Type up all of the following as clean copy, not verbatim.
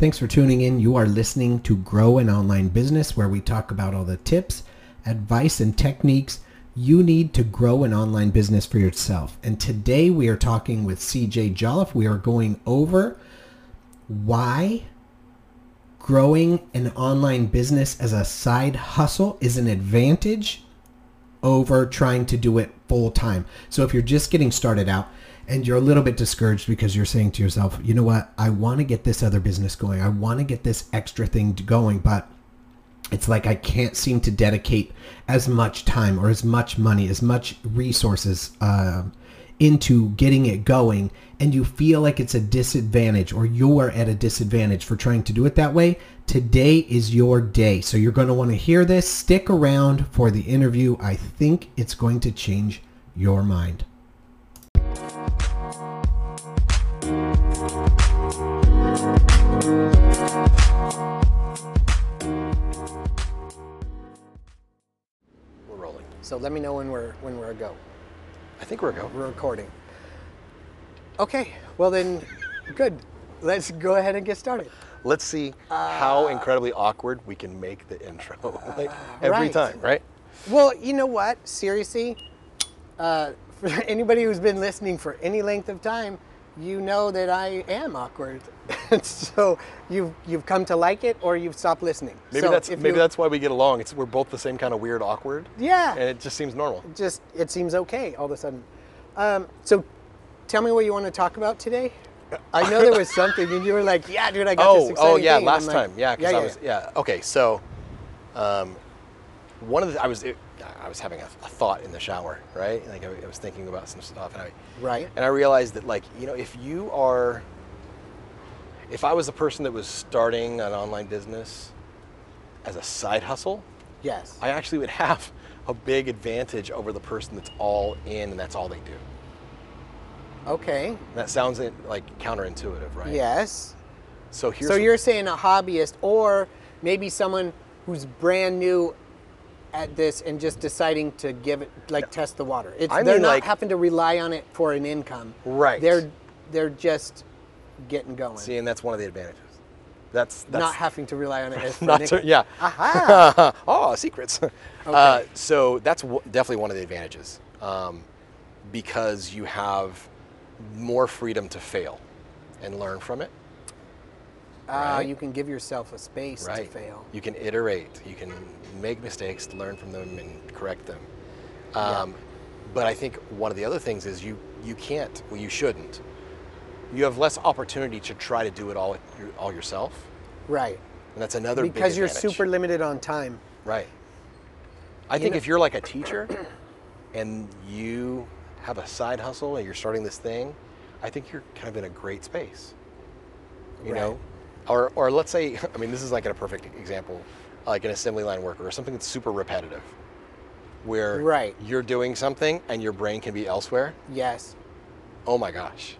Thanks for tuning in. You are listening to Grow an Online Business, where we talk about all the tips, advice, and techniques you need to grow an online business for yourself. And today we are talking with CJ Jolliffe. We are going over why growing an online business as a side hustle is an advantage over trying to do it full time. So if you're just getting started out and you're a little bit discouraged because you're saying to yourself, you know what, I want to get this other business going. I want to get this extra thing going, but it's like I can't seem to dedicate as much time or as much money, as much resources into getting it going, and you feel like it's a disadvantage or you're at a disadvantage for trying to do it that way. Today is your day. So you're going to want to hear this. Stick around for the interview. I think it's going to change your mind. We're rolling. So let me know when we're a go. I think we're a go. We're recording. Okay, well then, good. Let's go ahead and get started. Let's see how incredibly awkward we can make the intro. Like every right. time, right? Well, you know what? Seriously, for anybody who's been listening for any length of time, you know that I am awkward. So you've come to like it, or you've stopped listening. Maybe so that's why we get along. We're both the same kind of weird awkward. Yeah. And it just seems normal. It seems okay all of a sudden. So tell me what you want to talk about today. I know there was something, and you were like, "Yeah, dude, I got this exciting thing." Yeah, And last I'm like, time, yeah. Okay, so I was having a thought in the shower, right? Like I was thinking about some stuff, and I realized that, like, you know, if I was a person that was starting an online business as a side hustle, yes, I actually would have a big advantage over the person that's all in and that's all they do. Okay. That sounds like counterintuitive, right? Yes. So you're saying a hobbyist, or maybe someone who's brand new at this and just deciding to give it, test the water. They're not having to rely on it for an income. Right. They're just getting going. See, and that's one of the advantages. That's not having to rely on it as for an income. Yeah. Aha. Oh, secrets. Okay. So that's definitely one of the advantages, because you have more freedom to fail and learn from it. Right? You can give yourself a space to fail. You can iterate. You can make mistakes, learn from them, and correct them. But I think one of the other things is you can't. Well, you shouldn't. You have less opportunity to try to do it all yourself. Right. And that's another big because you're advantage. super limited on time. Right. I think if you're like a teacher and you have a side hustle and you're starting this thing, I think you're kind of in a great space. You know? Or let's say, I mean, this is like a perfect example, like an assembly line worker or something that's super repetitive, where you're doing something and your brain can be elsewhere. Yes. Oh my gosh.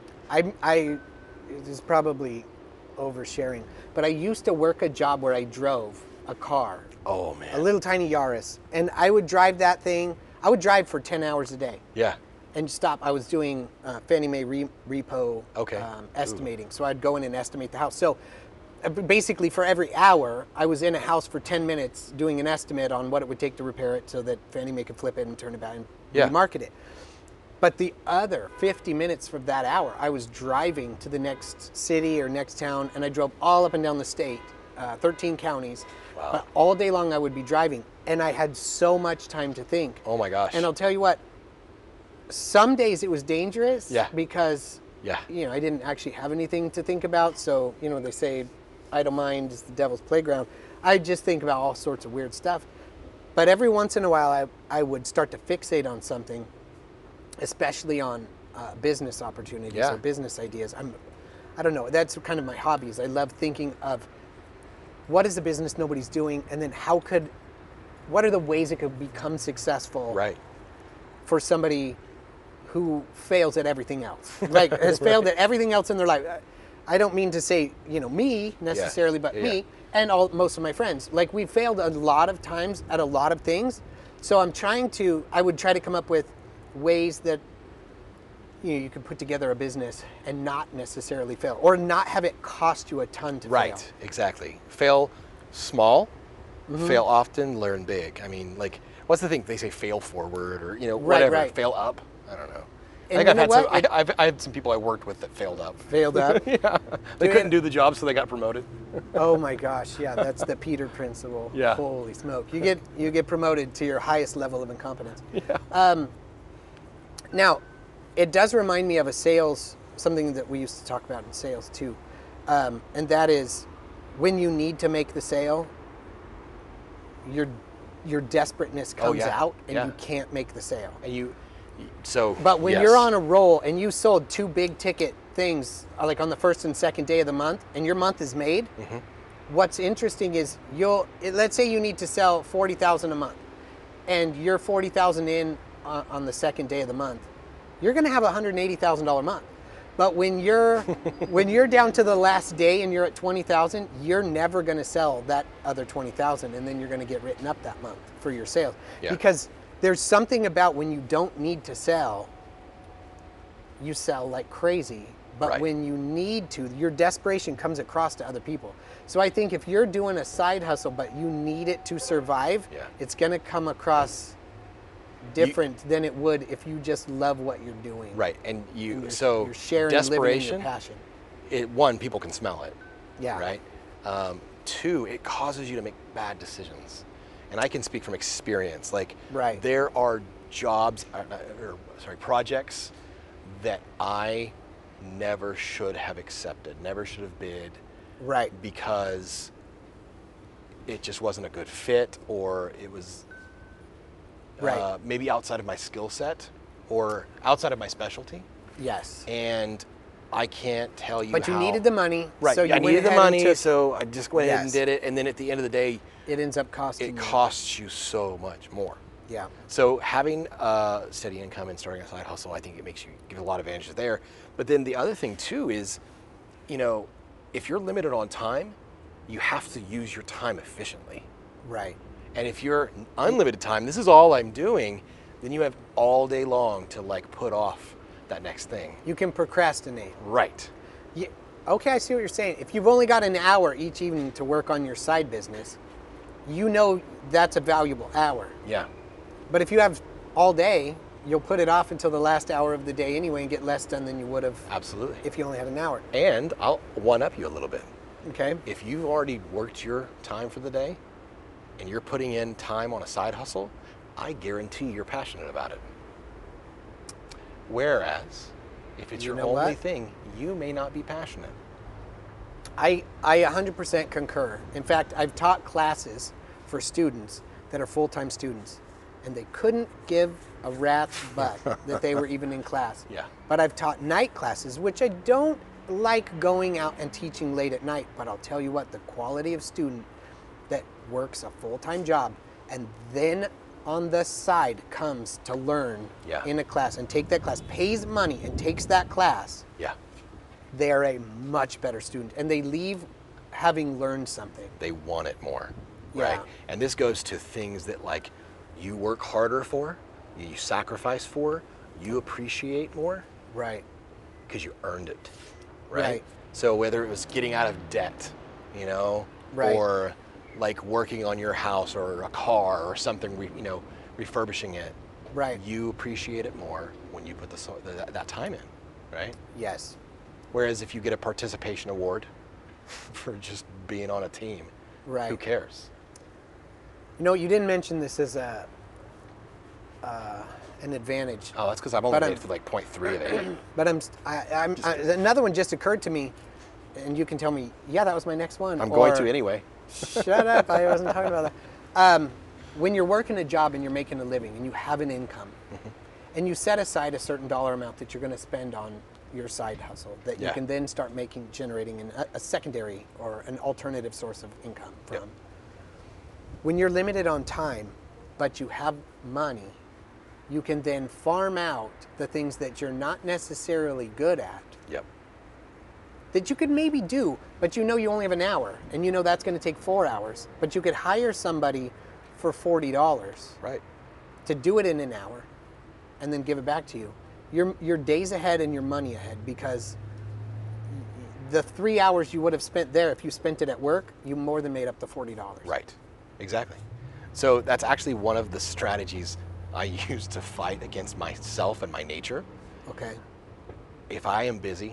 This is probably oversharing, but I used to work a job where I drove a car. Oh man. A little tiny Yaris. And I would drive that thing. I would drive for 10 hours a day. Yeah. And stop. I was doing Fannie Mae repo estimating. So I'd go in and estimate the house. So basically for every hour, I was in a house for 10 minutes doing an estimate on what it would take to repair it so that Fannie Mae could flip it and turn it back and remarket it. But the other 50 minutes from that hour, I was driving to the next city or next town, and I drove all up and down the state, 13 counties. Wow. But all day long I would be driving, and I had so much time to think. Oh my gosh. And I'll tell you what, some days it was dangerous because you know, I didn't actually have anything to think about. So, you know, they say idle mind is the devil's playground. I just think about all sorts of weird stuff. But every once in a while I would start to fixate on something, especially on business opportunities or business ideas. I don't know, that's kind of my hobbies. I love thinking of what is a business nobody's doing, and then what are the ways it could become successful for somebody who fails at everything else, like has failed at everything else in their life. I don't mean to say, you know, me necessarily, but me and most of my friends. Like, we failed a lot of times at a lot of things. So I would try to come up with ways that you could put together a business and not necessarily fail, or not have it cost you a ton to fail. Right, exactly. Fail small, fail often, learn big. I mean, like, what's the thing? They say fail forward, or, whatever. Right. Fail up. I don't know. And I've had some people I worked with that failed up. Failed up? Yeah. They couldn't do the job, so they got promoted. Oh my gosh, yeah, that's the Peter principle. Yeah. Holy smoke. You get promoted to your highest level of incompetence. Yeah. Now, it does remind me of something that we used to talk about in sales too. And that is, when you need to make the sale, your desperateness comes out, and you can't make the sale. And But when you're on a roll and you sold 2 big ticket things, like on the first and second day of the month, and your month is made, what's interesting is let's say you need to sell 40,000 a month, and you're 40,000 in on the second day of the month, you're going to have a $180,000 month. But when you're down to the last day and you're at 20,000, you're never going to sell that other 20,000, and then you're going to get written up that month for your sales. Because there's something about when you don't need to sell, you sell like crazy. But when you need to, your desperation comes across to other people. So I think if you're doing a side hustle, but you need it to survive, it's going to come across different than it would if you just love what you're doing. Right, and you're desperation, sharing, living in your passion. One, people can smell it. Yeah. Right. 2, it causes you to make bad decisions, and I can speak from experience. Like, there are projects that I never should have accepted, never should have bid. Right. Because it just wasn't a good fit, or it was maybe outside of my skill set or outside of my specialty. Yes. And I can't tell you But you needed the money. Right. So I needed the money, so I just went ahead and did it. And then at the end of the day, it ends up costing you. It costs you so much more. Yeah. So having a steady income and starting a side hustle, I think it makes you give a lot of advantages there. But then the other thing too is, if you're limited on time, you have to use your time efficiently. Right. And if you're unlimited time, this is all I'm doing, then you have all day long to put off that next thing. You can procrastinate. Right. Okay, I see what you're saying. If you've only got an hour each evening to work on your side business, that's a valuable hour. Yeah. But if you have all day, you'll put it off until the last hour of the day anyway and get less done than you would have. Absolutely. If you only had an hour. And I'll one-up you a little bit. Okay. If you've already worked your time for the day and you're putting in time on a side hustle, I guarantee you're passionate about it. Whereas, if it's your only thing, you may not be passionate. I 100% concur. In fact, I've taught classes for students that are full-time students, and they couldn't give a rat's butt that they were even in class. Yeah. But I've taught night classes, which I don't like going out and teaching late at night, but I'll tell you what, the quality of student that works a full-time job and then on the side comes to learn in a class and take that class, pays money and takes that class, they are a much better student, and they leave having learned something. They want it more, right? And this goes to things that you work harder for, you sacrifice for, you appreciate more. Right. Because you earned it, right? So whether it was getting out of debt, or working on your house or a car or something, refurbishing it, you appreciate it more when you put that time in, right? Yes. Whereas if you get a participation award for just being on a team, who cares? You didn't mention this as an advantage. Oh, that's because I've only made it for 0.3 of it. But another one just occurred to me, and you can tell me, that was my next one. I'm going to anyway. Shut up, I wasn't talking about that. When you're working a job and you're making a living and you have an income, and you set aside a certain dollar amount that you're going to spend on your side hustle that you can then start generating a secondary or an alternative source of income from. When you're limited on time, but you have money, you can then farm out the things that you're not necessarily good at. That you could maybe do, but you only have an hour, and that's going to take 4 hours, but you could hire somebody for $40 to do it in an hour and then give it back to you. you're days ahead and your money ahead, because the 3 hours you would have spent there, if you spent it at work, you more than made up the $40. Right. Exactly. So that's actually one of the strategies I use to fight against myself and my nature. Okay. If I am busy,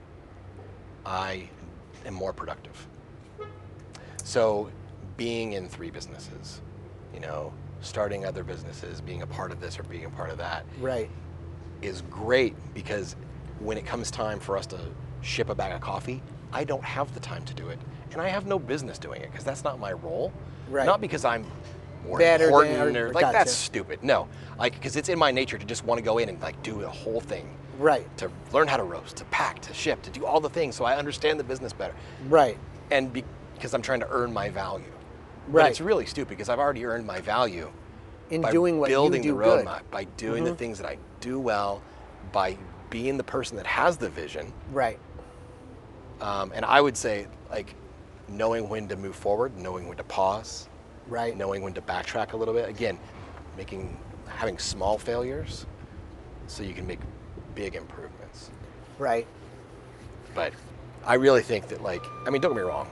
I am more productive. So being in 3 businesses, you know, starting other businesses, being a part of this or being a part of that, right, is great, because when it comes time for us to ship a bag of coffee, I don't have the time to do it, and I have no business doing it, because that's not my role. Right. Not because I'm more better important than, or like, that's stupid. No, like, because it's in my nature to just want to go in and like do the whole thing. Right. To learn how to roast, to pack, to ship, to do all the things, so I understand the business better. Right. And because I'm trying to earn my value. Right. But it's really stupid, because I've already earned my value in doing what building you do the roadmap, good. by doing the things that I do well, by being the person that has the vision. Right. And I would say, like, knowing when to move forward, knowing when to pause, right, knowing when to backtrack a little bit. Again, having small failures so you can make big improvements. Right. But I really think that, like, I mean, don't get me wrong.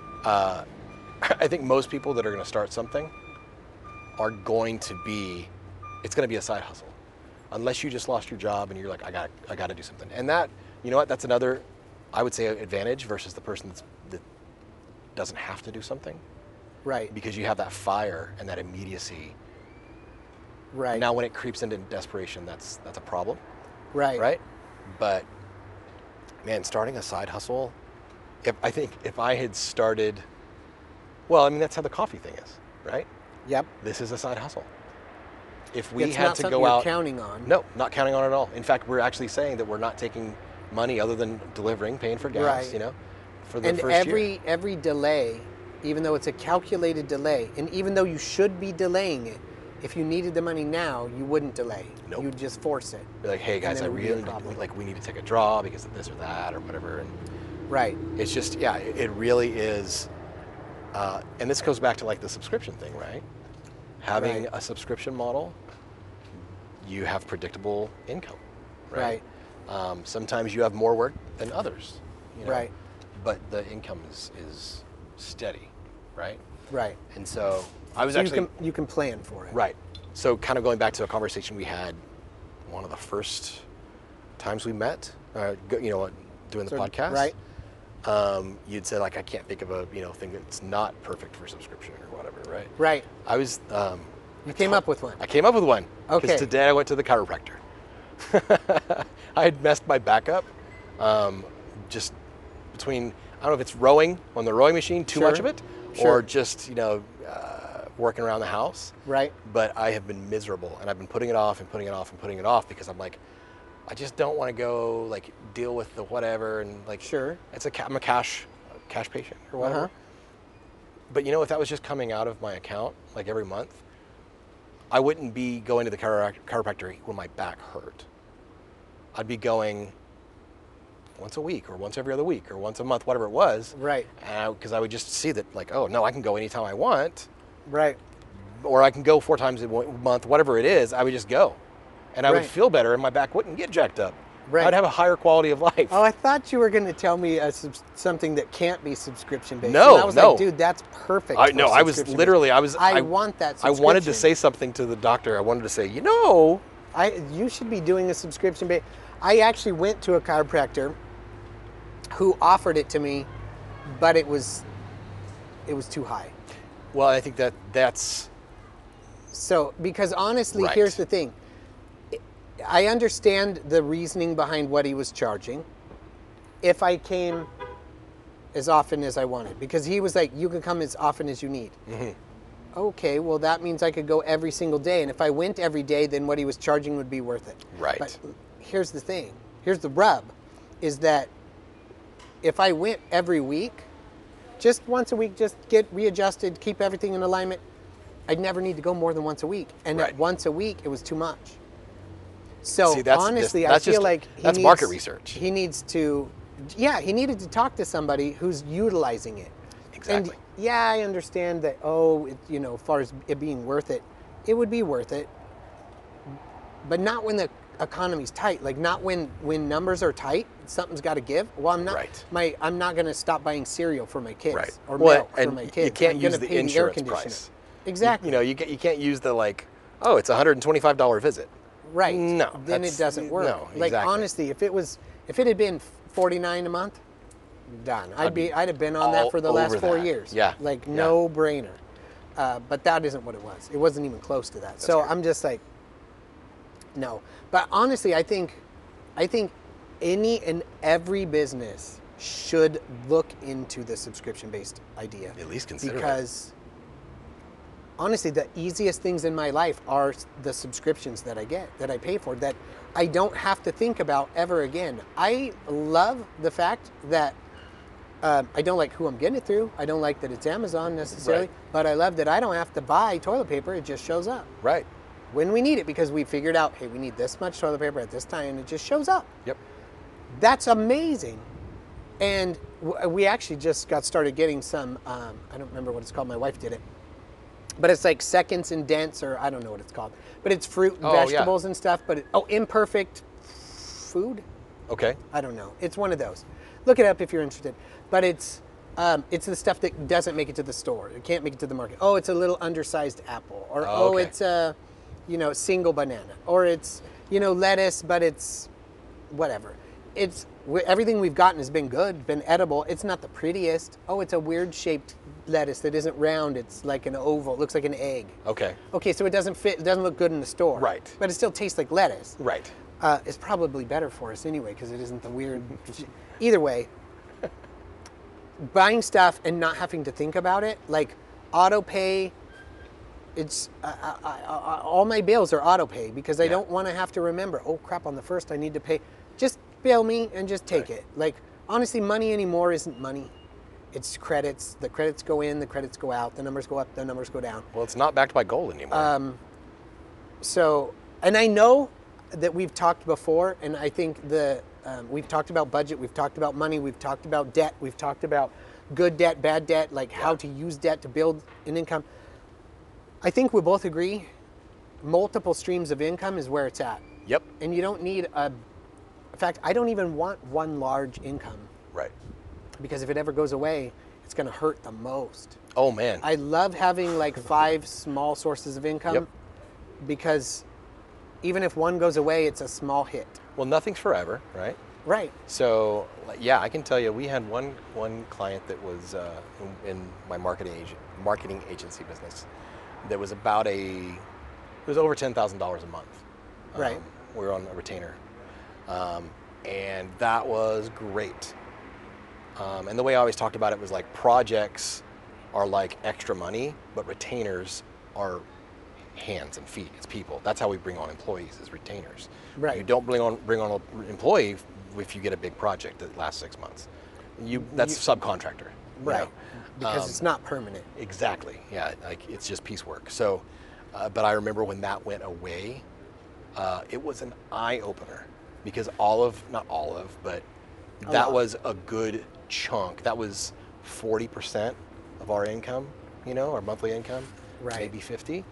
I think most people that are going to start something are going to be, it's going to be a side hustle, unless you just lost your job and you're like, I got to do something. And that, you know what, that's another, I would say, advantage versus the person that doesn't have to do something. Right. Because you have that fire and that immediacy. Right. Now, when it creeps into desperation, that's a problem. Right. Right. But man, starting a side hustle, if I had started, well, I mean, that's how the coffee thing is, right? Yep. This is a side hustle. If we it's had not to something go you're out, counting on. No, not counting on it at all. In fact, we're actually saying that we're not taking money other than delivering, paying for gas, right, you know, for the first year. And every delay, even though it's a calculated delay, and even though you should be delaying it, if you needed the money now, you wouldn't delay. Nope. You'd just force it. Be like, hey guys, I really we need to take a draw because of this or that or whatever. And right. It's just, yeah, it really is. And this goes back to like the subscription thing, right? Having a subscription model, you have predictable income, right? Sometimes you have more work than others, you know? Right. But the income is steady, right? Right. And so I was you can plan for it. Right. So kind of going back to a conversation we had one of the first times we met, you know, doing the podcast. Right. You'd said, like, I can't think of a, you know, thing that's not perfect for subscription or whatever, right? Right. I was... you came up with one. I came up with one. Okay. Because today I went to the chiropractor. I had messed my back up. Just between, I don't know if it's rowing on the rowing machine, too much of it, or just, you know, working around the house. Right. But I have been miserable, and I've been putting it off and putting it off and putting it off because I'm like, I just don't want to go like deal with the whatever and like. Sure. I'm a cash patient or whatever. But you know, if that was just coming out of my account like every month, I wouldn't be going to the chiropractor when my back hurt. I'd be going once a week or once every other week or once a month, whatever it was. Right. Because I would just see that, like, oh no, I can go anytime I want. Right. Or I can go 4 times a month, whatever it is. I would just go, and I would feel better, and my back wouldn't get jacked up. Right. I'd have a higher quality of life. Oh, I thought you were going to tell me something that can't be subscription based. No, and I was like, dude, that's perfect. I was literally, I want that I subscription. wanted to say something to the doctor. I wanted to say, you know, you should be doing a subscription based. I actually went to a chiropractor who offered it to me, but it was too high. Well, I think that's... So, because honestly, here's the thing. I understand the reasoning behind what he was charging if I came as often as I wanted. Because he was like, you can come as often as you need. Mm-hmm. Okay, well, that means I could go every single day. And if I went every day, then what he was charging would be worth it. Right. But here's the thing. Here's the rub, is that if I went every week, just once a week, just get readjusted, keep everything in alignment, I'd never need to go more than once a week. And at once a week, it was too much. So honestly, I feel like that's market research. He needs to, he needed to talk to somebody who's utilizing it. Exactly. And I understand that, as far as it being worth it, it would be worth it. But not when the economy's tight. Like not when numbers are tight, something's got to give. Well, I'm not going to stop buying cereal for my kids or milk for my kids. You can't use the insurance price. Exactly. You can't use the like, oh, it's $125 visit. Right. No. Then it doesn't work. No, exactly. Like honestly, if it had been $49 a month, done. I'd have been on that for the last 4 years. Yeah. Like no brainer. But that isn't what it was. It wasn't even close to that. So I'm just like, no. But honestly, I think any and every business should look into the subscription-based idea. At least consider it. Because honestly, the easiest things in my life are the subscriptions that I get, that I pay for, that I don't have to think about ever again. I love the fact that I don't like who I'm getting it through. I don't like that it's Amazon necessarily, but I love that I don't have to buy toilet paper. It just shows up. Right. When we need it, because we figured out, hey, we need this much toilet paper at this time, and it just shows up. Yep. That's amazing. And we actually just got started getting some, I don't remember what it's called. My wife did it. But it's like Seconds and Dents, or I don't know what it's called. But it's fruit and vegetables and stuff. But Imperfect Food? Okay. I don't know. It's one of those. Look it up if you're interested. But it's the stuff that doesn't make it to the store. It can't make it to the market. Oh, it's a little undersized apple. Or it's a, single banana. Or it's, lettuce, but it's whatever. It's everything we've gotten has been good, been edible. It's not the prettiest. Oh, it's a weird shaped lettuce that isn't round. It's like an oval. It looks like an egg. Okay. Okay, so it doesn't fit. It doesn't look good in the store. Right. But it still tastes like lettuce. Right. It's probably better for us anyway because it isn't the weird. Either way, buying stuff and not having to think about it, like auto pay. It's all my bills are auto pay because I don't want to have to remember. Oh crap! On the first, I need to pay. Just bill me and just take it. Like honestly, money anymore isn't money. It's credits. The credits go in, the credits go out. The numbers go up, the numbers go down. Well, it's not backed by gold anymore. So, and I know that we've talked before, and I think we've talked about budget, we've talked about money, we've talked about debt, we've talked about good debt, bad debt, like how to use debt to build an income. I think we both agree multiple streams of income is where it's at. Yep. And you don't need in fact, I don't even want one large income. Right. Because if it ever goes away, it's going to hurt the most. Oh, man. I love having like 5 small sources of income because even if one goes away, it's a small hit. Well, nothing's forever, right? Right. So, yeah, I can tell you we had one client that was in my marketing agency business that was it was over $10,000 a month. Right. We were on a retainer. And that was great. And the way I always talked about it was like projects are like extra money, but retainers are hands and feet. It's people. That's how we bring on employees, is retainers. Right. You don't bring on an employee if you get a big project that lasts 6 months. That's subcontractor. Right. Because it's not permanent. Exactly. Yeah. Like it's just piecework. So, but I remember when that went away, it was an eye opener because not all of, but that was a good chunk. That was 40% of our income, our monthly income, maybe 50.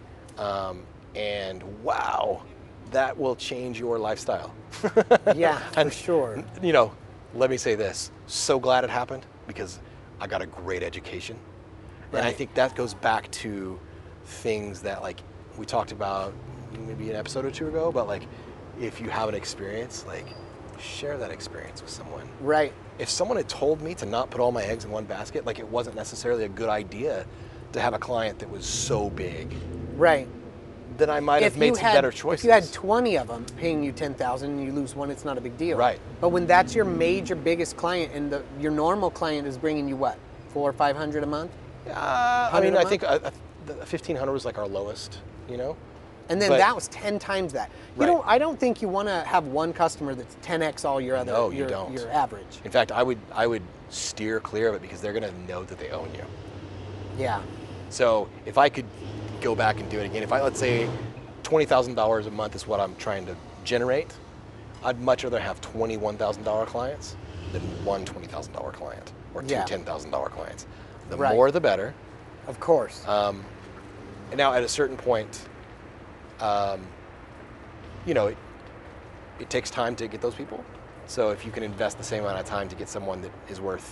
And wow, that will change your lifestyle. Yeah, for sure. Let me say this. So glad it happened because I got a great education. Right. And I think that goes back to things that like we talked about maybe an episode or two ago, but like if you have an experience, like share that experience with someone. Right. If someone had told me to not put all my eggs in one basket, like it wasn't necessarily a good idea to have a client that was so big. Right. Then I might have made some better choices. If you had 20 of them paying you $10,000 and you lose one, it's not a big deal. Right. But when that's your biggest client and your normal client is bringing you what, $400 or $500 a month? I mean, I think 1,500 was like our lowest, And then that was 10 times that. I don't think you want to have one customer that's 10x all your other. No, you don't. Your average. In fact, I would steer clear of it because they're going to know that they own you. Yeah. So if I could go back and do it again, let's say $20,000 a month is what I'm trying to generate, I'd much rather have 21,000 clients than one $20,000 client or two $10,000 clients. The more, the better. Of course. And now at a certain point, it takes time to get those people. So if you can invest the same amount of time to get someone that is worth,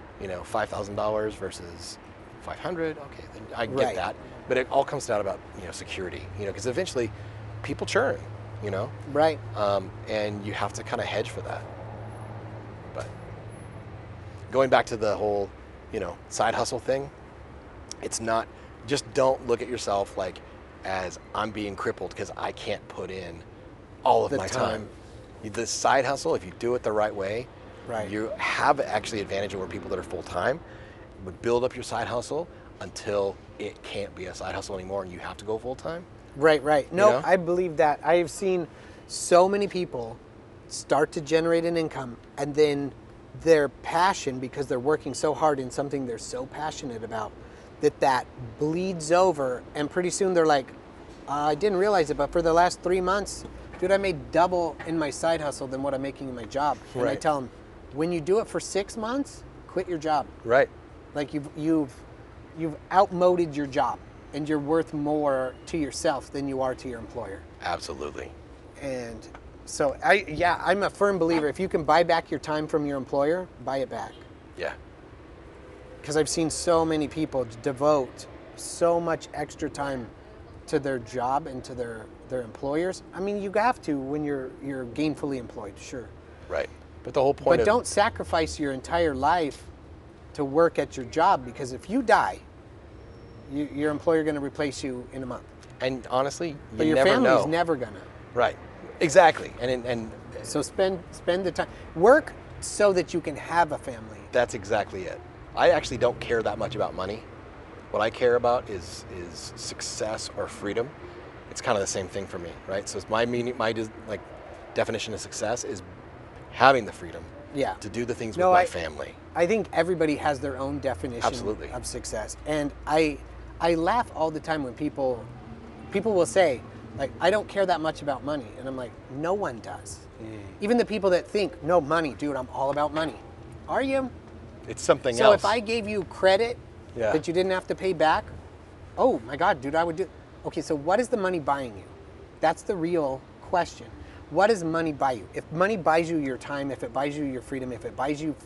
$5,000 versus 500, okay, then I get that. But it all comes down about, security, because eventually people churn, Right. And you have to kind of hedge for that. But going back to the whole, side hustle thing, it's not, just don't look at yourself like as I'm being crippled because I can't put in all of my time. The side hustle, if you do it the right way, you have actually advantage over people that are full-time. But build up your side hustle until it can't be a side hustle anymore and you have to go full-time. Right. No, I believe that. I have seen so many people start to generate an income, and then their passion, because they're working so hard in something they're so passionate about, that bleeds over, and pretty soon they're like, I didn't realize it, but for the last 3 months, dude, I made double in my side hustle than what I'm making in my job. And I tell them, when you do it for 6 months, quit your job. Right. Like you've outmoded your job, and you're worth more to yourself than you are to your employer. Absolutely. And so I'm a firm believer. If you can buy back your time from your employer, buy it back. Yeah. Because I've seen so many people devote so much extra time to their job and to their employers. I mean, you have to when you're gainfully employed, sure. Right. But the whole point don't sacrifice your entire life to work at your job, because if you die, your employer going to replace you in a month. And honestly, but your family's never gonna. Right. Exactly. And so spend the time. Work so that you can have a family. That's exactly it. I actually don't care that much about money. What I care about is success or freedom. It's kind of the same thing for me, right? So it's my definition of success is having the freedom to do the things with my family. I think everybody has their own definition of success. And I laugh all the time when people will say, like, I don't care that much about money. And I'm like, no one does. Even the people that think, no, money, dude, I'm all about money. Are you? It's something else. So if I gave you credit that you didn't have to pay back, oh my God, dude, I would do. Okay, so what is the money buying you? That's the real question. What does money buy you? If money buys you your time, if it buys you your freedom, if it buys you,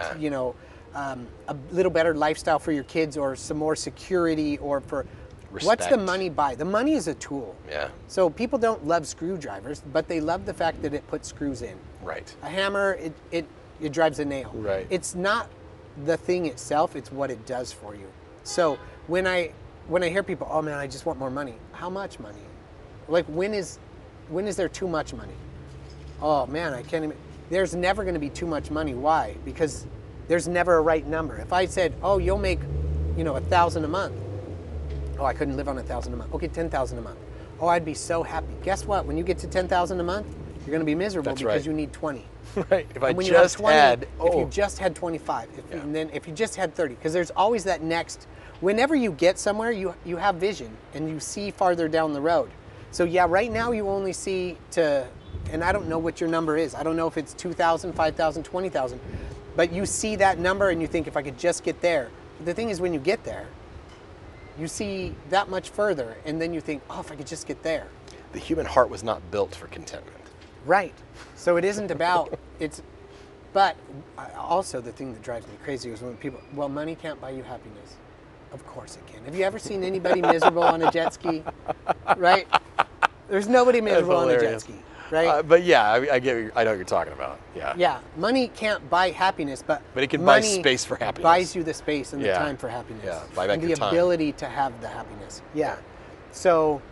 a little better lifestyle for your kids, or some more security, or for respect. What's the money buy? The money is a tool. Yeah. So people don't love screwdrivers, but they love the fact that it puts screws in. Right. A hammer, it drives a nail. Right. It's not the thing itself, it's what it does for you. So when I hear people, oh man, I just want more money. How much money? Like when is there too much money? Oh man, I can't even. There's never going to be too much money. Why? Because there's never a right number. If I said, oh, you'll make, $1,000 a month. Oh, I couldn't live on $1,000 a month. Okay, $10,000 a month. Oh, I'd be so happy. Guess what? When you get to $10,000 a month, you're going to be miserable because you need 20. Right. If you just had 25, and then if you just had 30, because there's always that next. Whenever you get somewhere, you have vision and you see farther down the road. So yeah, right now you only see and I don't know what your number is. I don't know if it's 2,000, 5,000, 20,000, but you see that number and you think, if I could just get there. But the thing is, when you get there, you see that much further, and then you think, oh, if I could just get there. The human heart was not built for contentment. Right. So it isn't about but also the thing that drives me crazy is when people, well, money can't buy you happiness. Of course it can. Have you ever seen anybody miserable on a jet ski? Right? There's nobody miserable on a jet ski, right? But yeah, I get. I know what you're talking about. Yeah. Yeah. Money can't buy happiness, but it can buy space for happiness. Buys you the space and the time for happiness. Yeah. Buy back and your the time. ability to have the happiness. Yeah. So,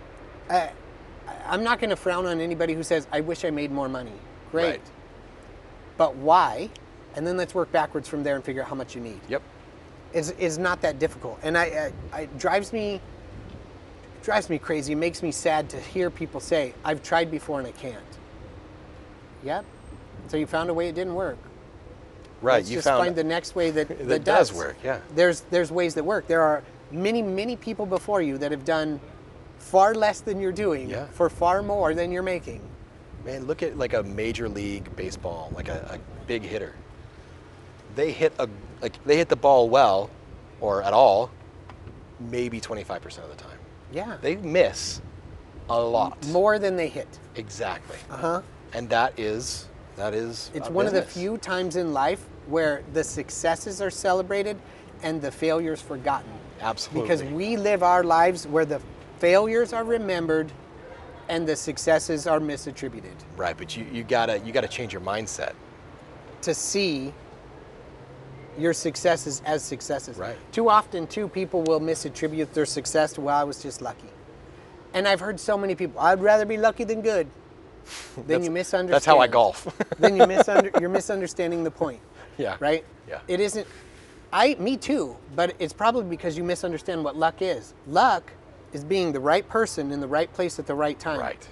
I'm not going to frown on anybody who says, "I wish I made more money." Great. Right. But why? And then let's work backwards from there and figure out how much you need. Yep. Is not that difficult, and it drives me crazy. It makes me sad to hear people say, "I've tried before and I can't." Yep. So you found a way it didn't work. Right. Let's just find the next way that does work. Yeah. There's ways that work. There are many people before you that have done far less than you're doing for far more than you're making. Man, look at like a major league baseball, like a big hitter. They hit the ball well, or at all, maybe 25% of the time. Yeah. They miss a lot. More than they hit. Exactly. Uh-huh. And that is it's one of the few times in life where the successes are celebrated and the failures forgotten. Absolutely. Because we live our lives where the failures are remembered and the successes are misattributed. Right, but you gotta change your mindset to see your successes as successes. Right. Too often, too, people will misattribute their success to, well, I was just lucky. And I've heard so many people, I'd rather be lucky than good. Then you misunderstand. That's how I golf. Then you're misunderstanding the point. Yeah. Right? Yeah. It isn't, me too, but it's probably because you misunderstand what luck is. Luck is being the right person in the right place at the right time. Right.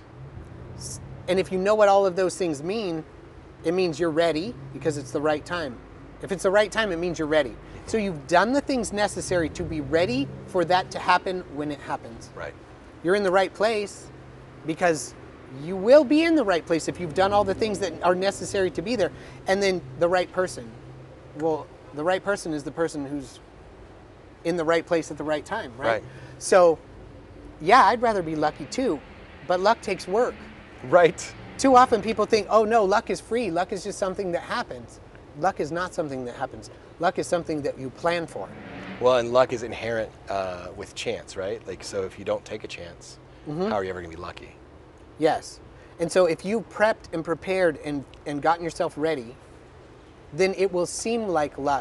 And if you know what all of those things mean, it means you're ready because it's the right time. If it's the right time, it means you're ready. So you've done the things necessary to be ready for that to happen when it happens. Right. You're in the right place because you will be in the right place if you've done all the things that are necessary to be there. And then the right person. Well, the right person is the person who's in the right place at the right time, right? Right. So, yeah, I'd rather be lucky too, but luck takes work. Right. Too often people think, oh no, luck is free. Luck is just something that happens. Luck is not something that happens. Luck is something that you plan for. Well, and luck is inherent with chance, right? Like, so if you don't take a chance, how are you ever going to be lucky? Yes. And so if you prepped and prepared and gotten yourself ready, then it will seem like luck.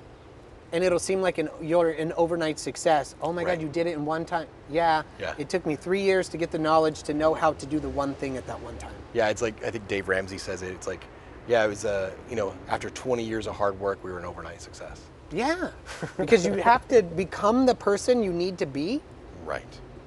And it'll seem like you're an overnight success. Oh my God, you did it in one time. Yeah. It took me 3 years to get the knowledge to know how to do the one thing at that one time. Yeah, it's like, I think Dave Ramsey says it. It's like, yeah, it was, after 20 years of hard work, we were an overnight success. Yeah, because you have to become the person you need to be. Right.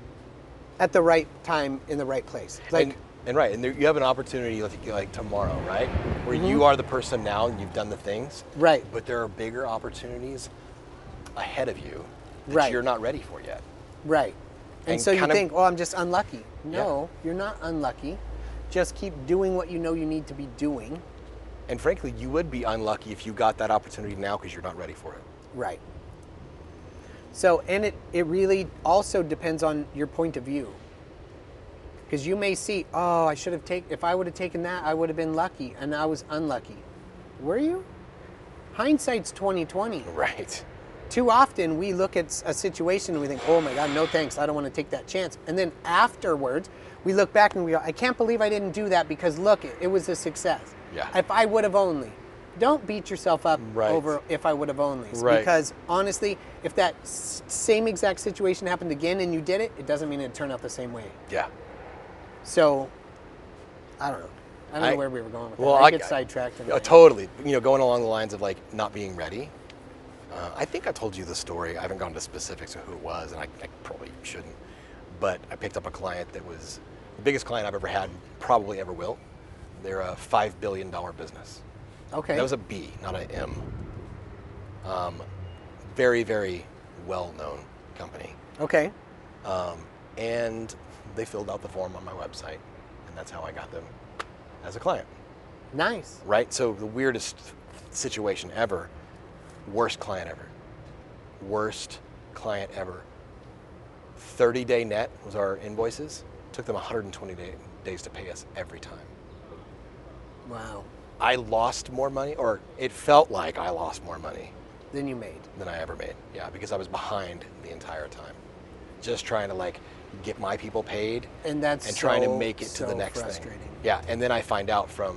At the right time, in the right place. Like, and you have an opportunity like tomorrow, right? Where you are the person now and you've done the things. Right. But there are bigger opportunities ahead of you that you're not ready for yet. Right. And so you think, oh, I'm just unlucky. No, you're not unlucky. Just keep doing what you know you need to be doing. And frankly, you would be unlucky if you got that opportunity now because you're not ready for it. Right. So, and it really also depends on your point of view. Because you may see, oh, if I would have taken that, I would have been lucky, and I was unlucky. Were you? Hindsight's 20/20. Right. Too often we look at a situation and we think, oh my God, no thanks, I don't want to take that chance. And then afterwards, we look back and we go, I can't believe I didn't do that because look, it was a success. Yeah. If I would have only. Don't beat yourself up over if I would have only. Right. Because honestly, if that same exact situation happened again and you did it, it doesn't mean it'd turn out the same way. Yeah. So, I don't know. I don't know where we were going with that. Well, I get sidetracked. Totally. Going along the lines of like not being ready. I think I told you the story. I haven't gone to specifics of who it was, and I probably shouldn't. But I picked up a client that was the biggest client I've ever had, probably ever will. They're a $5 billion business. Okay. That was a B, not an M. Very, very well-known company. Okay. And they filled out the form on my website, and that's how I got them as a client. Nice. Right? So the weirdest situation ever, worst client ever. Worst client ever. 30-day net was our invoices. Took them 120 days to pay us every time. Wow. I lost more money, or it felt like I lost more money than you made. Than I ever made. Yeah, because I was behind the entire time. Just trying to like get my people paid and trying to make it to the next frustrating. thing. Yeah, and then I find out from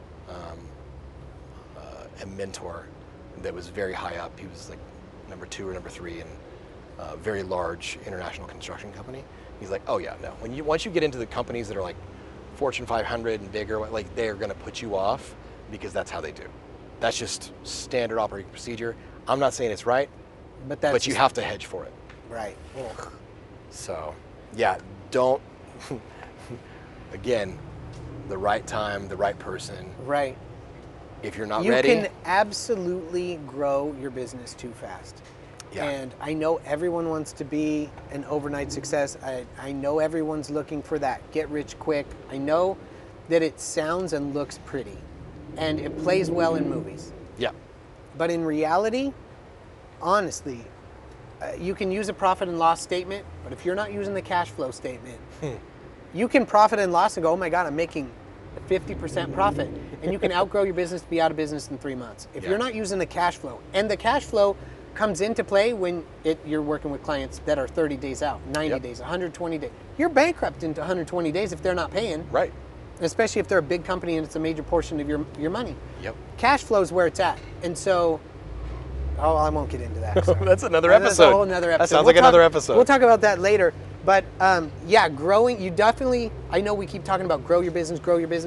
a mentor that was very high up. He was like number 2 or number 3 in a very large international construction company. He's like, oh yeah, no. Once you get into the companies that are like Fortune 500 and bigger, like they're going to put you off because that's how they do. That's just standard operating procedure. I'm not saying it's right, but you have to hedge for it. Right. Ugh. So, yeah, don't, again, the right time, the right person. Right. If you're not ready. You can absolutely grow your business too fast. Yeah. And I know everyone wants to be an overnight success. I know everyone's looking for that get rich quick. I know that it sounds and looks pretty and it plays well in movies. Yeah. But in reality, honestly, you can use a profit and loss statement, but if you're not using the cash flow statement, you can profit and loss and go, oh my God, I'm making 50% profit. And you can outgrow your business, be out of business in 3 months. If you're not using the cash flow, and the cash flow comes into play when you're working with clients that are 30 days out, 90 days, 120 days. You're bankrupt into 120 days if they're not paying. Right. Especially if they're a big company and it's a major portion of your money. Yep. Cash flow is where it's at. And so, I won't get into that. That's another episode. That's a whole another episode. That sounds like another episode. We'll talk about that later. But yeah, growing, you definitely, I know we keep talking about grow your business,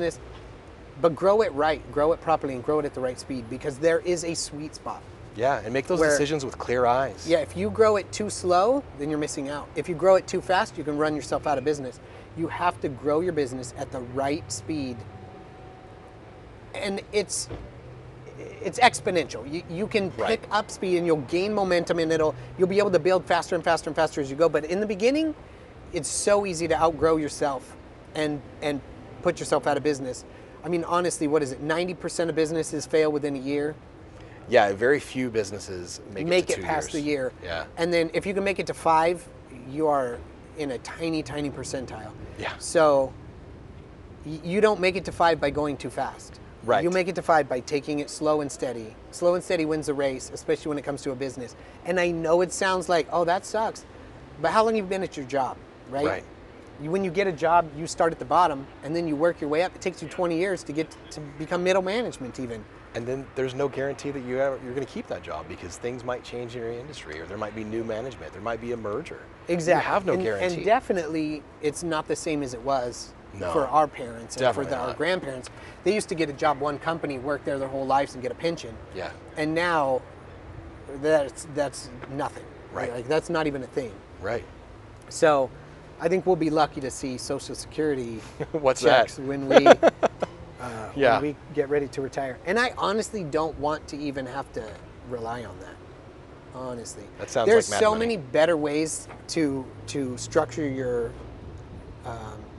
but grow it right, grow it properly, and grow it at the right speed, because there is a sweet spot. Yeah, and make those decisions with clear eyes. Yeah, if you grow it too slow, then you're missing out. If you grow it too fast, you can run yourself out of business. You have to grow your business at the right speed. And it's exponential. You can pick up speed and you'll gain momentum, and you'll be able to build faster and faster and faster as you go. But in the beginning, it's so easy to outgrow yourself and put yourself out of business. I mean, honestly, what is it? 90% of businesses fail within a year. Yeah, very few businesses make it past the year. Yeah. And then if you can make it to 5, you are in a tiny, tiny percentile. Yeah. So you don't make it to 5 by going too fast. Right. You make it to 5 by taking it slow and steady. Slow and steady wins the race, especially when it comes to a business. And I know it sounds like, oh, that sucks. But how long have you been at your job, right? Right. When you get a job, you start at the bottom, and then you work your way up. It takes you 20 years to get to become middle management even. And then there's no guarantee that you're going to keep that job, because things might change in your industry, or there might be new management, there might be a merger. Exactly. You have no guarantee. And definitely, it's not the same as it was for our parents and for our grandparents. They used to get a job, one company, work there their whole lives and get a pension. Yeah. And now, that's nothing. Right. Like, that's not even a thing. Right. So, I think we'll be lucky to see Social Security What's checks that? when we when we get ready to retire. And I honestly don't want to even have to rely on that. Honestly, that sounds there's like so money. many better ways to structure your I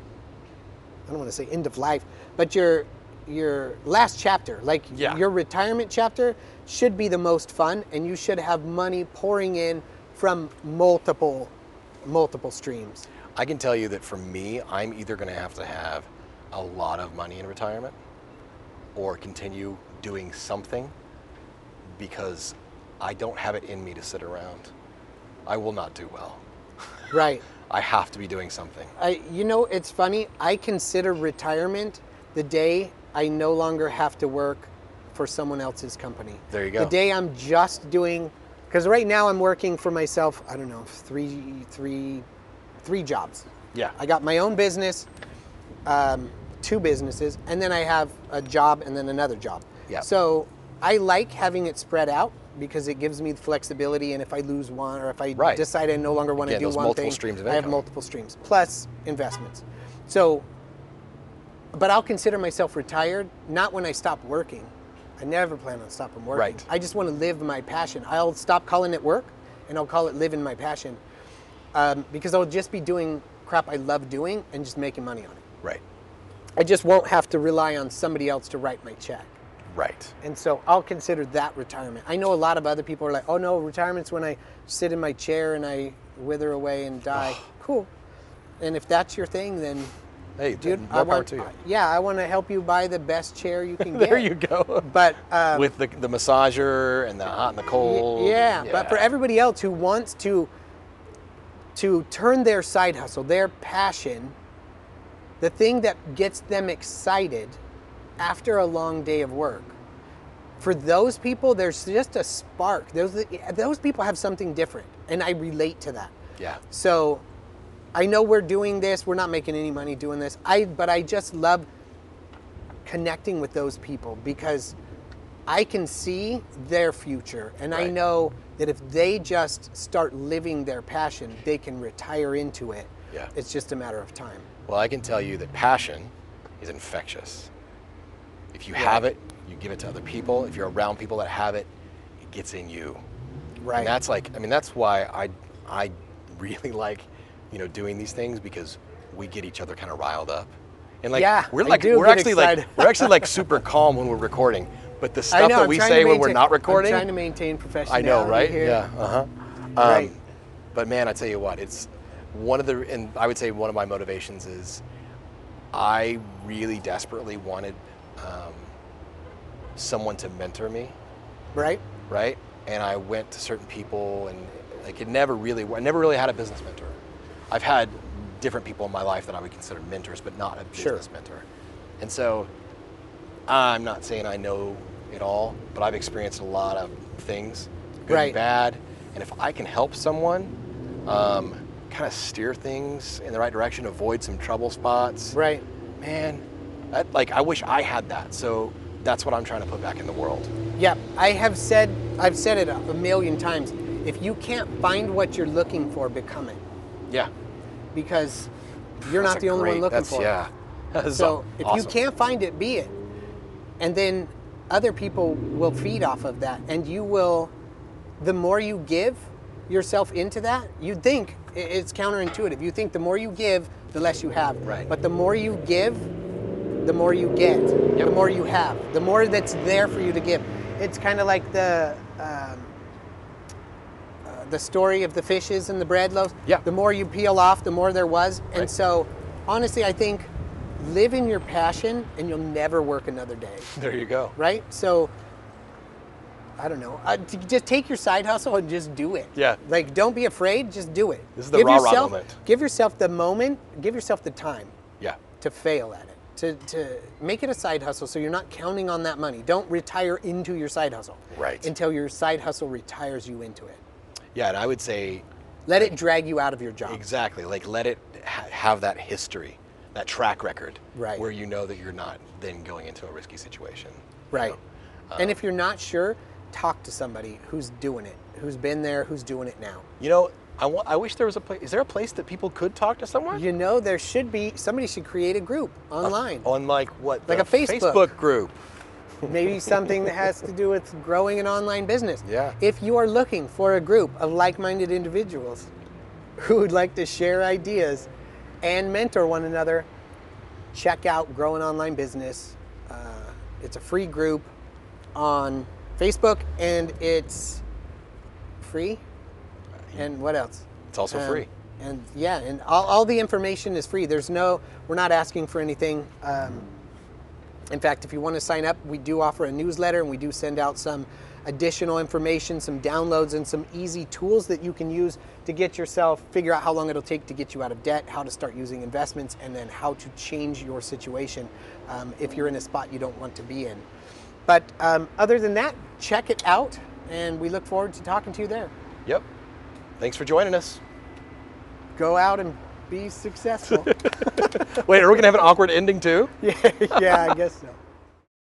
don't want to say end of life, but your last chapter, like your retirement chapter, should be the most fun, and you should have money pouring in from multiple streams. I can tell you that for me, I'm either going to have a lot of money in retirement or continue doing something, because I don't have it in me to sit around. I will not do well. Right. I have to be doing something. You know, it's funny. I consider retirement the day I no longer have to work for someone else's company. There you go. The day I'm just doing, because right now I'm working for myself, I don't know, three jobs. Yeah. I got my own business, 2 businesses, and then I have a job and then another job. Yeah. So I like having it spread out, because it gives me the flexibility, and if I lose one, or if I decide I no longer want to do one thing, I have multiple streams, plus investments. So, but I'll consider myself retired, not when I stop working. I never plan on stopping working. Right. I just want to live my passion. I'll stop calling it work, and I'll call it living my passion, because I'll just be doing crap I love doing and just making money on it. Right. I just won't have to rely on somebody else to write my check. Right. And so I'll consider that retirement. I know a lot of other people are like, oh no, retirement's when I sit in my chair and I wither away and die. Cool. And if that's your thing, then hey, dude, more power to you. Yeah, I want to help you buy the best chair you can get. There you go. But with the massager and the hot and the cold. Yeah, but for everybody else who wants to turn their side hustle, their passion, the thing that gets them excited after a long day of work, for those people, there's just a spark. Those people have something different, and I relate to that. Yeah. So I know we're doing this. We're not making any money doing this. But I just love connecting with those people, because I can see their future, and I know that if they just start living their passion, they can retire into it. Yeah. It's just a matter of time. Well, I can tell you that passion is infectious. If you have it, you give it to other people. If you're around people that have it, it gets in you. Right. And that's like, I mean, that's why I really like, doing these things, because we get each other kind of riled up. And like, we're actually like super calm when we're recording, but the stuff that we say when we're not recording, I'm trying to maintain professionality. I know, right? Here. Yeah. Right. But man, I tell you what, it's and I would say one of my motivations is I really desperately wanted someone to mentor me. Right. Right. And I went to certain people, and like I never really had a business mentor. I've had different people in my life that I would consider mentors, but not a business mentor. And so I'm not saying I know it all, but I've experienced a lot of things, good and bad. And if I can help someone kind of steer things in the right direction, avoid some trouble spots, man, I wish I had that. So that's what I'm trying to put back in the world. Yeah, I've said it a million times. If you can't find what you're looking for, become it. Yeah. Because you're not the only one looking for it. So if you can't find it, be it. And then other people will feed off of that. And you will, the more you give yourself into that, you'd think it's counterintuitive. You think the more you give, the less you have. Right. But the more you give, the more you get, the more you have, the more that's there for you to give. It's kind of like the story of the fishes and the bread loaves. Yeah. The more you peel off, the more there was. And so, honestly, I think live in your passion and you'll never work another day. There you go. Right? So, I don't know. Just take your side hustle and just do it. Yeah. Like, don't be afraid, just do it. This is the rah-rah moment. Give yourself the moment, give yourself the time to fail at it. To make it a side hustle so you're not counting on that money. Don't retire into your side hustle. Right. Until your side hustle retires you into it. Yeah, and I would say... Let it drag you out of your job. Exactly. Like, let it have that history, that track record. Right. Where you know that you're not then going into a risky situation. Right. You know? And if you're not sure, talk to somebody who's doing it, who's been there, who's doing it now. You know, I wish there was a place. Is there a place that people could talk to someone? You know, there should be. Somebody should create a group online. On like what? Like a Facebook group. Maybe something that has to do with growing an online business. Yeah. If you are looking for a group of like-minded individuals who would like to share ideas and mentor one another, check out Grow an Online Business. It's a free group on Facebook, and it's free. And what else? It's also free. And yeah, and all the information is free. We're not asking for anything. In fact, if you want to sign up, we do offer a newsletter, and we do send out some additional information, some downloads, and some easy tools that you can use to figure out how long it'll take to get you out of debt, how to start using investments, and then how to change your situation if you're in a spot you don't want to be in. But other than that, check it out, and we look forward to talking to you there. Yep. Thanks for joining us. Go out and be successful. Wait, are we going to have an awkward ending too? Yeah, I guess so.